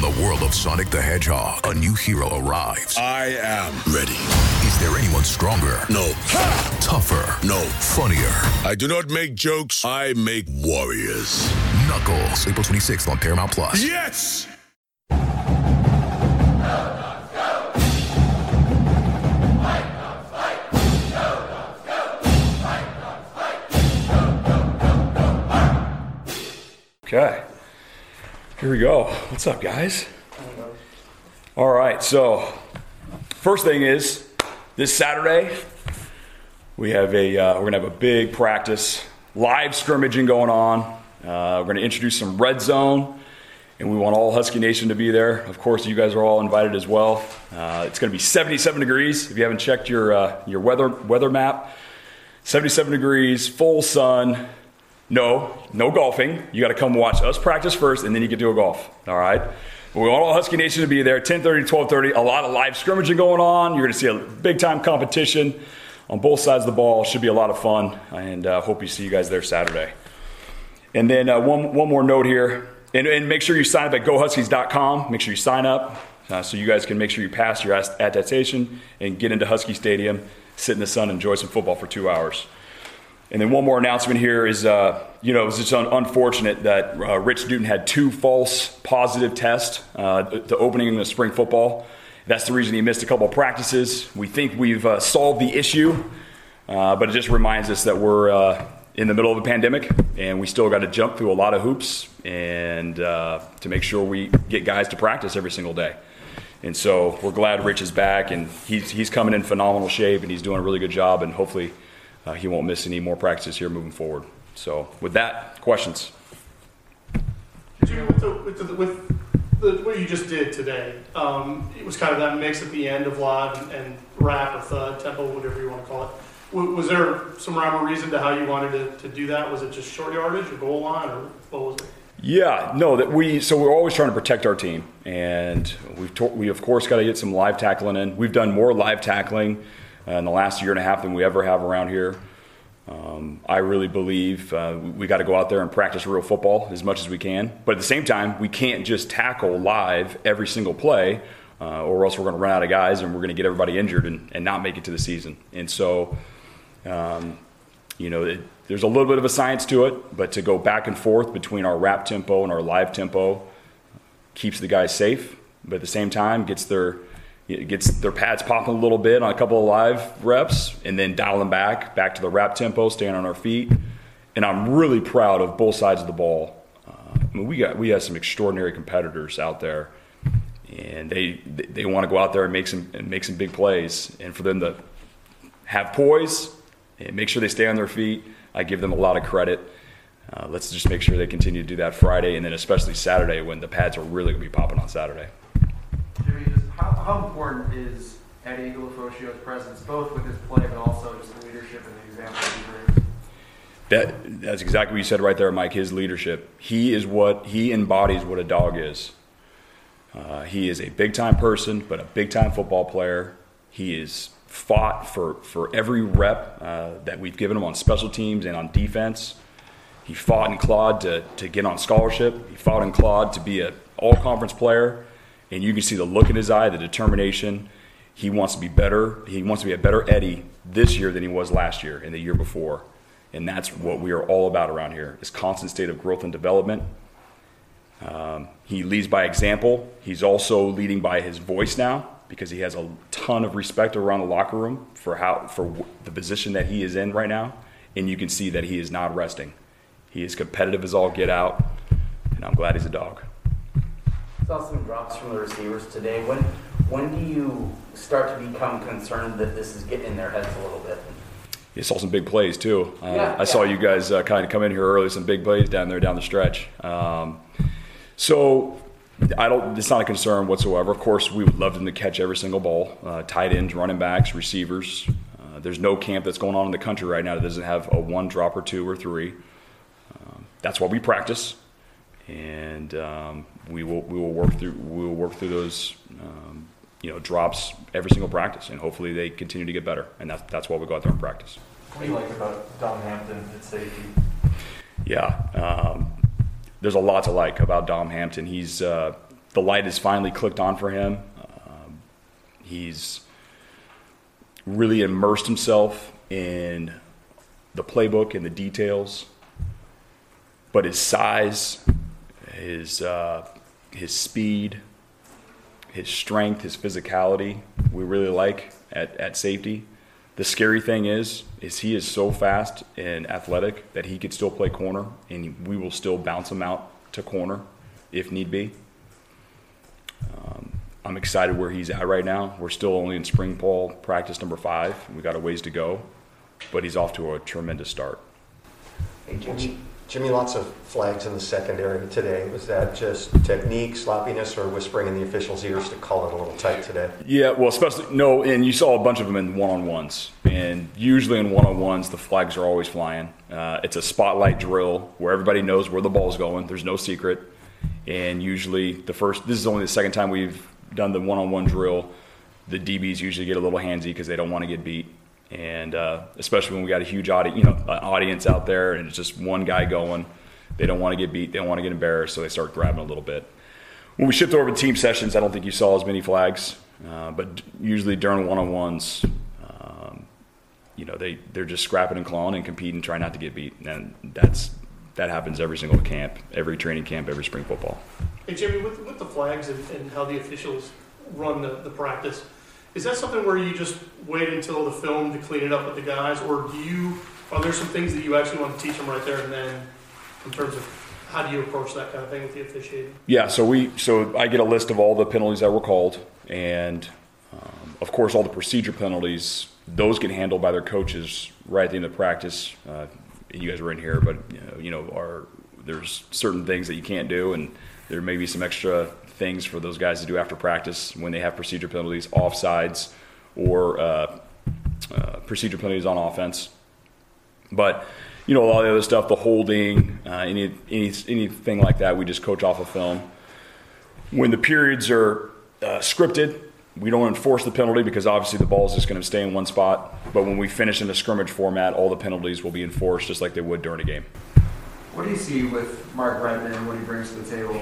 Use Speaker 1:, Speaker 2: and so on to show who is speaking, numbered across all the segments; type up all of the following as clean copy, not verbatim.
Speaker 1: the world of Sonic the Hedgehog, a new hero arrives.
Speaker 2: I am ready.
Speaker 1: Is there anyone stronger?
Speaker 2: No.
Speaker 1: Ha! Tougher?
Speaker 2: No.
Speaker 1: Funnier?
Speaker 2: I do not make jokes. I make warriors.
Speaker 1: Knuckles, April 26th on Paramount+.
Speaker 2: Yes!
Speaker 3: Okay, here we go. What's up, guys? All right, so first thing is this Saturday we have we're gonna have a big practice, live scrimmaging going on. We're gonna introduce some red zone, and we want all Husky Nation to be there. Of course, you guys are all invited as well. It's gonna be 77 degrees. If you haven't checked your weather map, 77 degrees, full sun. No golfing. You got to come watch us practice first, and then you get to go golf. All right? But we want all Husky Nation to be there, 10:30 to 12:30. A lot of live scrimmaging going on. You're going to see a big-time competition on both sides of the ball. Should be a lot of fun, and hope you see you guys there Saturday. And then one more note here. And make sure you sign up at GoHuskies.com. Make sure you sign up so you guys can make sure you pass your attestation and get into Husky Stadium, sit in the sun, enjoy some football for 2 hours. And then one more announcement here is, it's just unfortunate that Rich Newton had 2 false positive tests the opening in the spring football. That's the reason he missed a couple of practices. We think we've solved the issue, but it just reminds us that we're in the middle of a pandemic, and we still got to jump through a lot of hoops and to make sure we get guys to practice every single day. And so we're glad Rich is back, and he's coming in phenomenal shape, and he's doing a really good job, and hopefully he won't miss any more practices here moving forward. So with that, questions?
Speaker 4: Jimmy, with what you just did today, it was kind of that mix at the end of live and rap or thud, tempo, whatever you want to call it. Was there some rhyme or reason to how you wanted to do that? Was it just short yardage or goal line, or what was it? Yeah, no,
Speaker 3: so we're always trying to protect our team, and we of course got to get some live tackling in. We've done more live tackling in the last year and a half than we ever have around here. I really believe we got to go out there and practice real football as much as we can. But at the same time, we can't just tackle live every single play, or else we're going to run out of guys and we're going to get everybody injured and not make it to the season. And so, there's a little bit of a science to it, but to go back and forth between our rap tempo and our live tempo keeps the guys safe, but at the same time gets their pads popping a little bit on a couple of live reps, and then dial them back to the rap tempo, staying on our feet. And I'm really proud of both sides of the ball. We have some extraordinary competitors out there, and they want to go out there and make some big plays. And for them to have poise and make sure they stay on their feet, I give them a lot of credit. Let's just make sure they continue to do that Friday, and then especially Saturday when the pads are really going to be popping on Saturday.
Speaker 5: Jimmy, how important is Eddie Ulofoshio's presence, both with his play but also just the leadership and the example he brings?
Speaker 3: That's exactly what you said right there, Mike. His leadership. He embodies what a dog is. He is a big-time person, but a big-time football player. He is fought for every rep that we've given him on special teams and on defense. He fought and clawed to get on scholarship. He fought and clawed to be an all-conference player. And you can see the look in his eye, the determination. He wants to be better. He wants to be a better Eddie this year than he was last year and the year before. And that's what we are all about around here, this constant state of growth and development. He leads by example. He's also leading by his voice now, because he has a ton of respect around the locker room for the position that he is in right now. And you can see that he is not resting. He is competitive as all get out, and I'm glad he's a dog.
Speaker 6: Saw some drops from the receivers today. When do you start to become concerned that this is getting in their heads a little bit?
Speaker 3: You saw some big plays too. I saw you guys kind of come in here early, some big plays down the stretch. So it's not a concern whatsoever. Of course, we would love them to catch every single ball. Tight ends, running backs, receivers. There's no camp that's going on in the country right now that doesn't have a 1 drop or 2 or 3. That's why we practice, and we will work through those drops every single practice, and hopefully they continue to get better. And that's why we go out there and practice.
Speaker 5: What do you like about Dom Hampton at safety?
Speaker 3: Yeah, there's a lot to like about Dom Hampton. He's the light has finally clicked on for him. He's really immersed himself in the playbook and the details. But his size, his speed, his strength, his physicality, we really like at safety. The scary thing is he is so fast and athletic that he could still play corner, and we will still bounce him out to corner if need be. I'm excited where he's at right now. We're still only in spring ball practice number 5. We got a ways to go, but he's off to a tremendous start.
Speaker 7: Hey, Jimmy, lots of flags in the secondary today. Was that just technique, sloppiness, or whispering in the officials' ears to call it a little tight today?
Speaker 3: Yeah, well, especially, no, and you saw a bunch of them in one-on-ones. And usually in one-on-ones, the flags are always flying. It's a spotlight drill where everybody knows where the ball's going. There's no secret. And usually this is only the second time we've done the one-on-one drill. The DBs usually get a little handsy because they don't want to get beat. And especially when we got a huge audience out there and it's just one guy going, they don't want to get beat, they don't want to get embarrassed, so they start grabbing a little bit. When we shift over to team sessions, I don't think you saw as many flags, but usually during one-on-ones, they're just scrapping and clawing and competing, trying not to get beat, and that happens every single camp, every training camp, every spring football.
Speaker 4: Hey, Jimmy, with the flags and how the officials run the practice, is that something where you just wait until the film to clean it up with the guys, or are there some things that you actually want to teach them right there and then in terms of how do you approach that kind of thing with the officiating? Yeah,
Speaker 3: so I get a list of all the penalties that were called, and of course all the procedure penalties, those get handled by their coaches right at the end of practice. You guys were in here, but there's certain things that you can't do, and there may be some extra things for those guys to do after practice when they have procedure penalties, offsides, or procedure penalties on offense. But a lot of the other stuff, the holding, anything like that, we just coach off of film. When the periods are scripted, we don't enforce the penalty because obviously the ball is just going to stay in one spot. But when we finish in the scrimmage format, all the penalties will be enforced just like they would during a game.
Speaker 5: What do you see with Mark Redmond and what he brings to the table?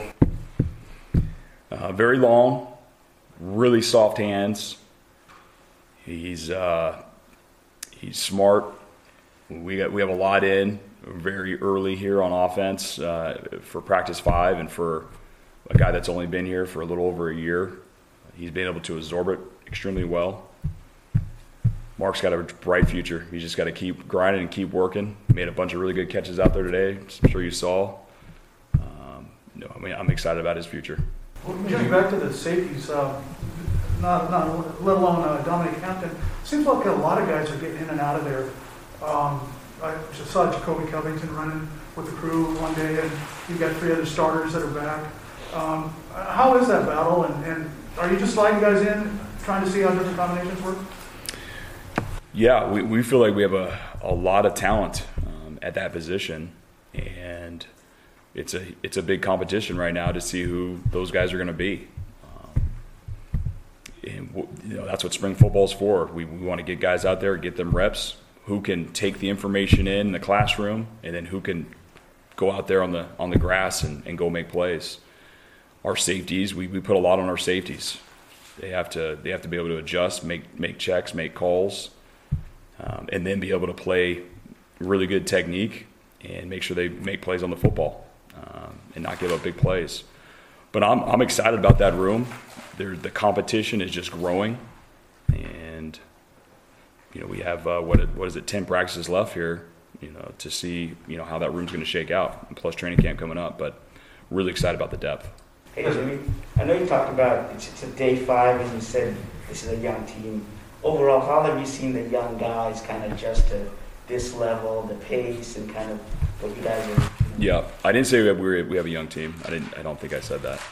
Speaker 3: Very long, really soft hands. He's smart. We have a lot in very early here on offense for practice 5, and for a guy that's only been here for a little over a year, he's been able to absorb it extremely well. Mark's got a bright future. He's just got to keep grinding and keep working. Made a bunch of really good catches out there today. I'm sure you saw. I'm excited about his future.
Speaker 8: Well, getting back to the safeties, not let alone Dominic Hampton, seems like a lot of guys are getting in and out of there. I just saw Jacoby Covington running with the crew one day, and you've got 3 other starters that are back. How is that battle, and are you just sliding guys in, trying to see how different combinations work?
Speaker 3: Yeah, we feel like we have a lot of talent at that position, and it's a big competition right now to see who those guys are going to be. And that's what spring football is for. We want to get guys out there, get them reps, who can take the information in the classroom, and then who can go out there on the grass and go make plays. Our safeties, we put a lot on our safeties. They have to be able to adjust, make checks, make calls, and then be able to play really good technique and make sure they make plays on the football and not give up big plays. But I'm excited about that room. The competition is just growing, and we have 10 practices left here, to see how that room's going to shake out. Plus training camp coming up, but really excited about the depth.
Speaker 9: Hey Jimmy, I know you talked about it's a day 5, and you said this is a young team. Overall, how have you seen the young guys kind of adjust to this level, the pace, and kind of what you guys are?
Speaker 3: Yeah, I didn't say we have a young team. I don't think I said that.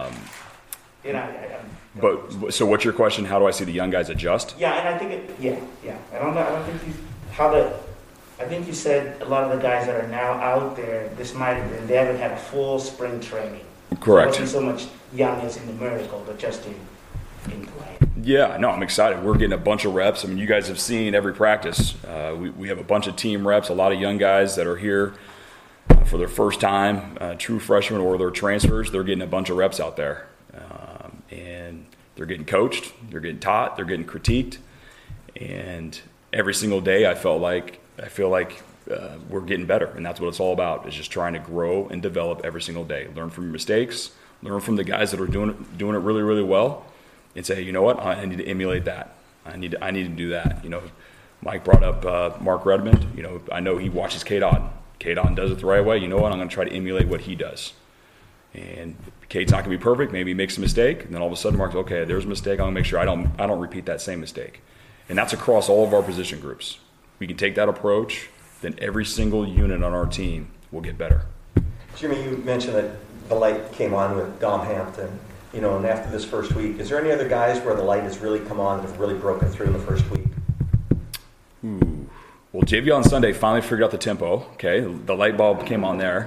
Speaker 3: But so, what's your question? How do I see the young guys adjust?
Speaker 9: Yeah, and I think I don't know. I don't think I think you said a lot of the guys that are now out there, this might have been, they haven't had a full spring training.
Speaker 3: Correct.
Speaker 9: So it wasn't so much young as in numerical, but just in play.
Speaker 3: Yeah, no, I'm excited. We're getting a bunch of reps. I mean, you guys have seen every practice. We have a bunch of team reps, a lot of young guys that are here for their first time, true freshmen or their transfers. They're getting a bunch of reps out there. And they're getting coached, they're getting taught, they're getting critiqued. And every single day I feel like we're getting better. And that's what it's all about, is just trying to grow and develop every single day. Learn from your mistakes, learn from the guys that are doing it really, really well, and say, you know what, I need to emulate that. I need to do that. Mike brought up Mark Redmond. I know he watches K-Don. K-Don does it the right way. You know what? I'm going to try to emulate what he does. And Kate's not going to be perfect. Maybe he makes a mistake, and then all of a sudden Mark's, okay, there's a mistake. I'm going to make sure I don't repeat that same mistake. And that's across all of our position groups. We can take that approach, then every single unit on our team will get better.
Speaker 7: Jimmy, you mentioned that the light came on with Dom Hampton, and after this first week, is there any other guys where the light has really come on that have really broken through in the first week?
Speaker 3: Ooh. Well, JV on Sunday finally figured out the tempo. Okay, the light bulb came on there.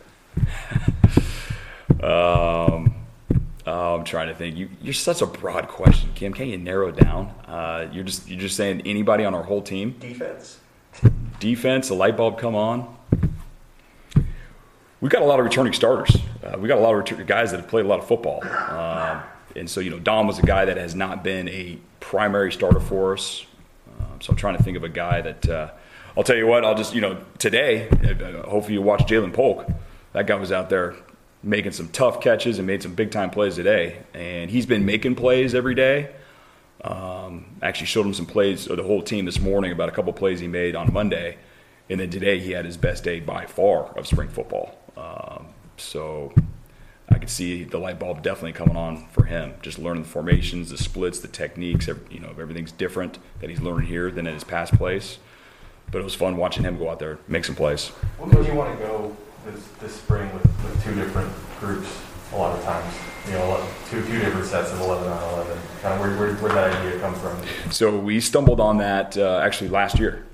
Speaker 3: I'm trying to think. You're such a broad question, Kim. Can't you narrow it down? You're just saying anybody on our whole team? Defense, the light bulb come on. We've got a lot of returning starters. We got a lot of guys that have played a lot of football. And so, Dom was a guy that has not been a primary starter for us. So I'm trying to think of a guy that I'll tell you what, I'll just, today, hopefully you watch Jalen Polk. That guy was out there making some tough catches and made some big-time plays today. And he's been making plays every day. Actually showed him some plays, or the whole team this morning, about a couple plays he made on Monday. And then today he had his best day by far of spring football. So I could see the light bulb definitely coming on for him. Just learning the formations, the splits, the techniques. Everything's different that he's learning here than at his past place. But it was fun watching him go out there, make some plays.
Speaker 10: What made you want to go this spring with two different groups a lot of times? Two different sets of 11 on 11. Kind of where that idea come from?
Speaker 3: So we stumbled on that actually last year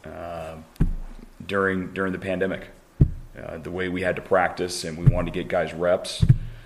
Speaker 3: during the pandemic. The way we had to practice and we wanted to get guys reps.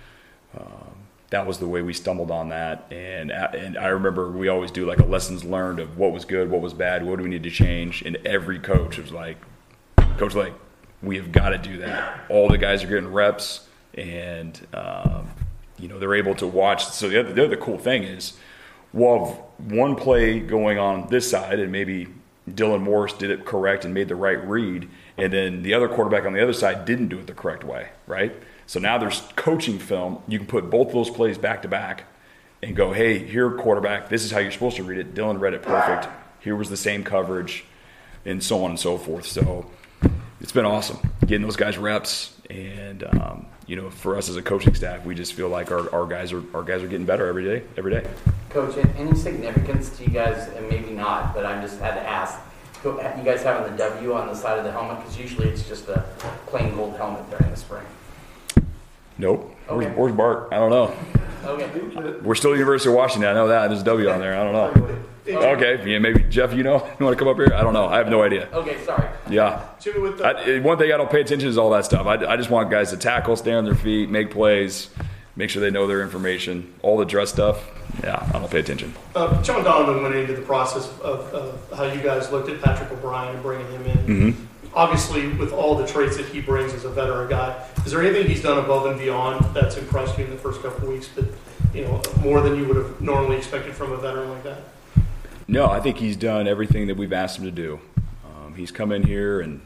Speaker 3: That was the way we stumbled on that. And I remember we always do like a lessons learned of what was good, what was bad, what do we need to change. And every coach was like, Coach Lake, we have got to do that. All the guys are getting reps, and they're able to watch. So the other cool thing is, we'll have one play going on this side, and maybe Dylan Morris did it correct and made the right read, and then the other quarterback on the other side didn't do it the correct way, right? So now there's coaching film. You can put both of those plays back to back and go, hey, here, quarterback, this is how you're supposed to read it. Dylan read it perfect. Here was the same coverage, and so on and so forth. So it's been awesome getting those guys reps, and for us as a coaching staff, we just feel like our guys are getting better every day.
Speaker 6: Coach, any significance to you guys, and maybe not, but I just had to ask, you guys having the W on the side of the helmet? Because usually it's just a plain gold helmet during the spring.
Speaker 3: Nope.
Speaker 6: Okay.
Speaker 3: Where's Bart? I don't know.
Speaker 6: Okay.
Speaker 3: We're still University of Washington. I know that. There's a W on there. I don't know. Okay. Yeah, maybe Jeff, you want to come up here? I don't know. I have no idea.
Speaker 6: Okay, sorry.
Speaker 3: Yeah.
Speaker 4: Jimmy,
Speaker 3: One thing I don't pay attention to is all that stuff. I just want guys to tackle, stay on their feet, make plays, make sure they know their information. All the dress stuff, yeah, I don't pay attention.
Speaker 4: John Donovan went into the process of how you guys looked at Patrick O'Brien and bringing him in.
Speaker 3: Mm-hmm.
Speaker 4: Obviously, with all the traits that he brings as a veteran guy, is there anything he's done above and beyond that's impressed you in the first couple of weeks, that more than you would have normally expected from a veteran like that?
Speaker 3: No, I think he's done everything that we've asked him to do. He's come in here and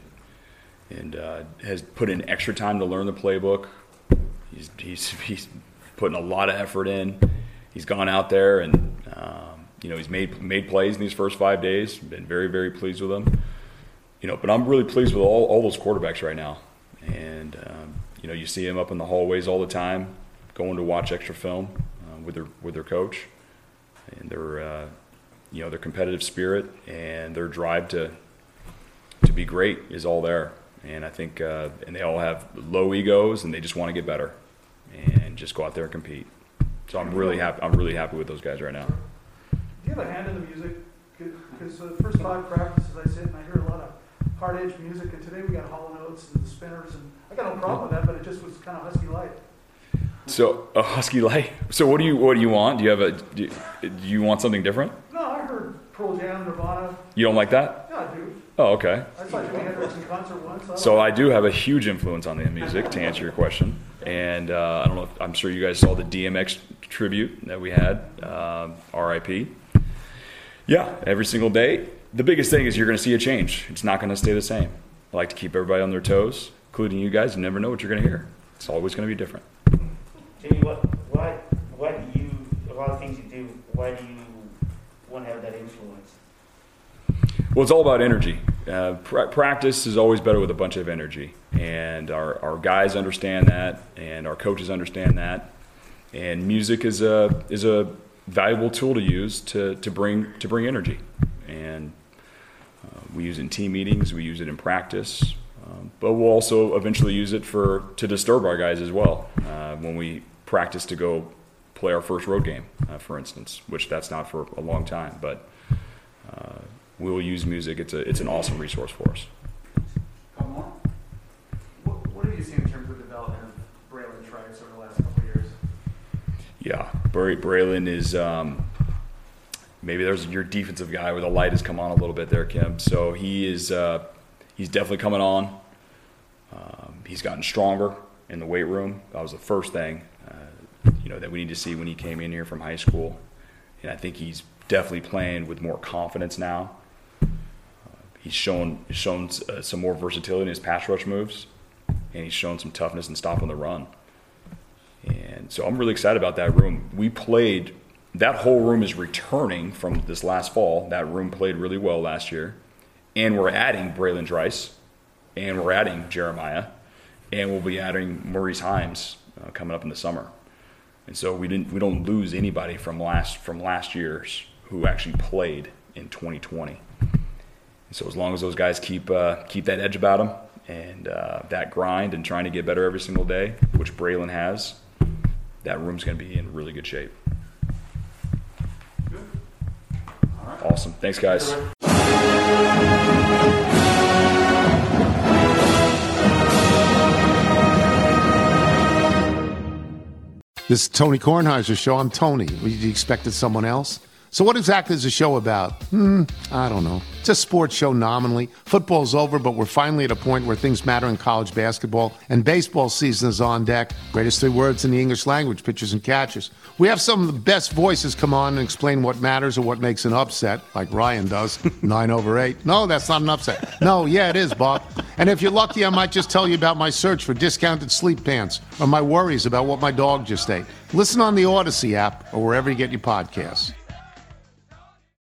Speaker 3: has put in extra time to learn the playbook. He's putting a lot of effort in. He's gone out there and he's made plays in these first 5 days. Been very, very pleased with them. But I'm really pleased with all those quarterbacks right now. And you see them up in the hallways all the time, going to watch extra film with their coach, and their competitive spirit and their drive to be great is all there. And I think and they all have low egos, and they just want to get better and just go out there and compete. So I'm really happy with those guys right now.
Speaker 8: Do you have a hand in the music? Because the first 5 practices I sit and I hear a lot of hard edge music, and today we got Hall & Oates and the Spinners, and I got no problem with that, but it just was kind of husky light.
Speaker 3: So a husky light. So what do you want? Do you want something different?
Speaker 8: No, I heard Pearl Jam, Nirvana.
Speaker 3: You don't like that?
Speaker 8: Yeah, I do.
Speaker 3: Oh, okay.
Speaker 8: I saw Jimi Hendrix in concert once.
Speaker 3: So I do have a huge influence on the music, to answer your question. And I don't know, I'm sure you guys saw the DMX tribute that we had, RIP. Yeah, every single day. The biggest thing is you're going to see a change. It's not going to stay the same. I like to keep everybody on their toes, including you guys. You never know what you're going to hear. It's always going to be different.
Speaker 9: Jamie, why do you, of all the things you do, why do you want to have that influence?
Speaker 3: Well, it's all about energy. Practice is always better with a bunch of energy. And our guys understand that, and our coaches understand that. And music is a valuable tool to use to bring energy. And we use it in team meetings, we use it in practice, but we'll also eventually use it to disturb our guys as well when we practice to go play our first road game, for instance, which that's not for a long time, but we will use music. It's an awesome resource for us.
Speaker 5: Couple more. What have you seen in terms of development of Braylon Trice over the last couple of years?
Speaker 3: Yeah, Braylon is maybe there's your defensive guy where the light has come on a little bit there, Kim. So he's definitely coming on. He's gotten stronger in the weight room. That was the first thing that we need to see when he came in here from high school, and I think he's definitely playing with more confidence now. He's shown some more versatility in his pass rush moves, and he's shown some toughness in stopping the run. And so I'm really excited about that room. That whole room is returning from this last fall. That room played really well last year. And we're adding Braylon Trice, and we're adding Jeremiah, and we'll be adding Maurice Himes coming up in the summer. And so we don't lose anybody from last year's who actually played in 2020. And so as long as those guys keep that edge about them and that grind and trying to get better every single day, which Braylon has, that room's going to be in really good shape.
Speaker 5: Good. All right.
Speaker 3: Awesome. Thanks, guys.
Speaker 11: This is Tony Kornheiser's show. I'm Tony. You expected someone else? So what exactly is the show about? I don't know. It's a sports show nominally. Football's over, but we're finally at a point where things matter in college basketball, and baseball season is on deck. Greatest 3 words in the English language, pitchers and catchers. We have some of the best voices come on and explain what matters or what makes an upset, like Ryan does. 9/8. No, that's not an upset. No, yeah, it is, Bob. And if you're lucky, I might just tell you about my search for discounted sleep pants or my worries about what my dog just ate. Listen on the Odyssey app or wherever you get your podcasts.